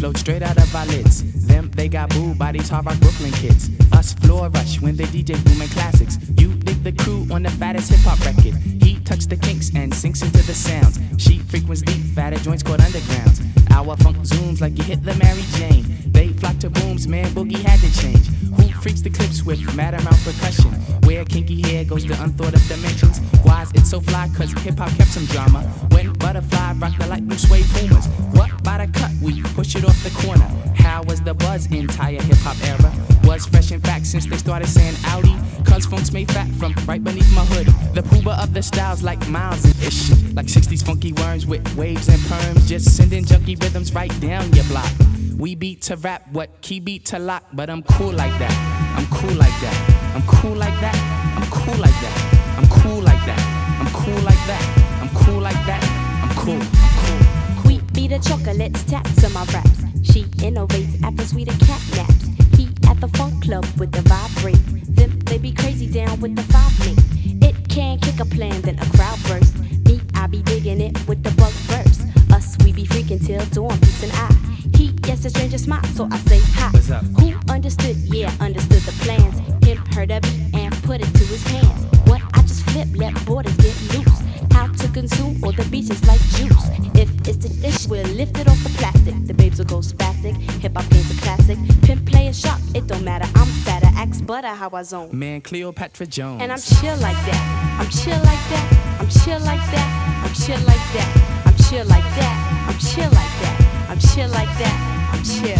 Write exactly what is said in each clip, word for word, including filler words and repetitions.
flowed straight out of our lids. Them, they got booed by these hard rock Brooklyn kids. Us floor rush when the D J's booming classics. You dig the crew on the fattest hip hop record. He tucks the kinks and sinks into the sounds. She frequents deep, fatter joints called undergrounds. Our funk zooms like you hit the Mary Jane. They flock to booms, man, Boogie had to change. Who freaks the clips with mad amount percussion? Where kinky hair goes to unthought of dimensions. Why's it so fly? Cause hip hop kept some drama. When Butterfly rocked the light blue suede Pumas. What by the cut? We push it off the corner. How was the buzz entire hip hop era? Was fresh in fact since they started saying Audi. Cause funk's made fat from right beneath my hood. The pooba of the styles like Miles and ish. Like sixties funky worms with waves and perms. Just sending junky rhythms right down your block. We beat to rap, what key beat to lock. But I'm cool like that, I'm cool like that. I'm cool like that, I'm cool like that. I'm cool like that, I'm cool like that. I'm cool like that, I'm cool, I'm cool. We beat the chocolates, taps to my raps. She innovates after sweeter cat naps. He at the funk club with the vibrate. Them they be crazy down with the five me. It can kick a plan, then a crowd burst. Me, I be digging it with the bug verse. Us, we be freaking till dawn, peace and I. He gets a stranger smile, so I say hi. What's up? Who understood? Yeah, understood the plans. Him heard of it and put it to his hands. What I just flip, let borders get loose. How to consume all the beaches like juice. If it's the dish, we'll lift it off the plastic. The babes will go spastic. Hip hop game's a classic. Pimp play a shot, it don't matter. I'm fatter, axe butter, how I zone. Man, Cleopatra Jones. And I'm chill like that. I'm chill like that. I'm chill like that. I'm chill like that. I'm chill like that. I'm chill like that. I'm chill like that. I'm chill.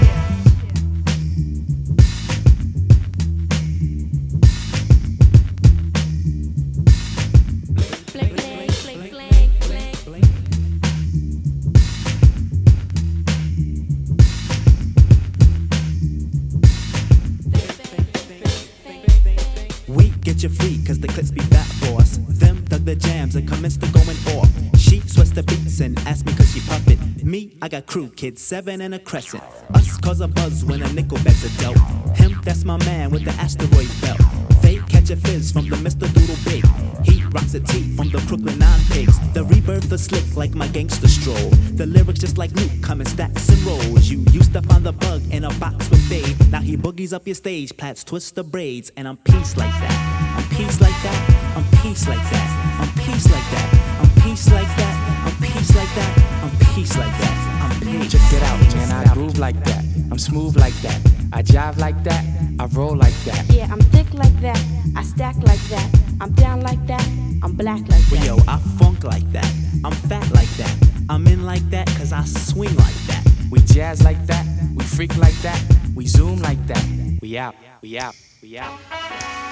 Get you free, cause the clips be fat for us. Them dug the jams and commenced to going off. She sweats the beats and asked me cause she puff it. Me, I got crew, kids, seven and a crescent. Us cause a buzz when a nickel bags are dealt. Him, that's my man with the asteroid belt. They catch a fizz from the Mister Doodle Big. He rocks a tee from the Brooklyn Nine Pigs. The rebirth is slick like my gangster stroll. The lyrics just like Luke, come in stacks and rolls. You used to find the bug in a box with Dave. Now he boogies up your stage, plats twist the braids. And I'm peace like that. I'm peace like that, I'm peace like that, I'm peace like that, I'm peace like that, I'm peace like that, I'm peace like that, I'm peace. Check it out, man, I groove like that, I'm smooth like that, I jive like that, I roll like that. Yeah, I'm thick like that, I stack like that, I'm down like that, I'm black like that. Well, yo, I funk like that, I'm fat like that, I'm in like that, cause I swing like that. We jazz like that, we freak like that, we zoom like that, we out, we out, we out.